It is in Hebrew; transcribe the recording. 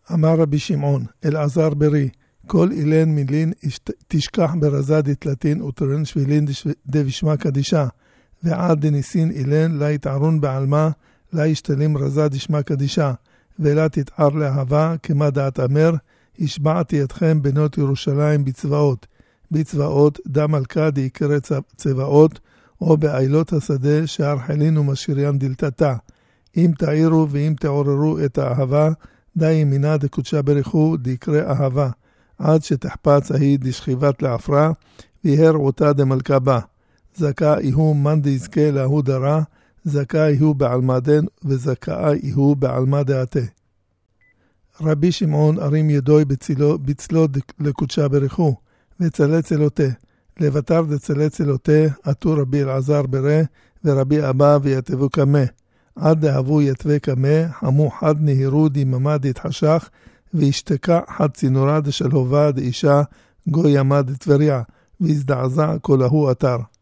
אמר רבי שמעון, אלעזר ברי, כל אילן מילין תשכח ברזה דתלתין ותרן שבילין דבשמה קדישה, ועד דניסין אילן לה יתערון בעלמה, לה ישתלים רזה דשמה קדישה, ולה תתער לאהבה, כמה דעת אמר, השבעתי אתכם בנות ירושלים בצבאות, בצבאות דם מלכה דיקרא צבאות, או בעילות השדה שער חילין ומשיריין דלתתה. אם תעירו ואם תעוררו את האהבה, די ימינה דקודשה בריחו דיקרא אהבה, עד שתחפץ ההיא דשכיבת לעפרה, ויהר אותה דמלכה בה. זכה איהו מן דזכה להוא דרה, זכה איהו בעלמה דן, וזכה איהו בעלמה דעתה. רבי שמעון הרים ידוי בצלו לקודשה בריחו, וצלצלותה. לבטר דצלצלותה, עטו רבי אלעזר ברה, ורבי אבא ויתבו כמה. עד דהבו יתווה כמה, חמו חד נהירו דממה דתחשך, והשתקע חד צינורה דשלהובה דאישה גוי ימה דטבריה, והזדעזע כל ההוא אתר.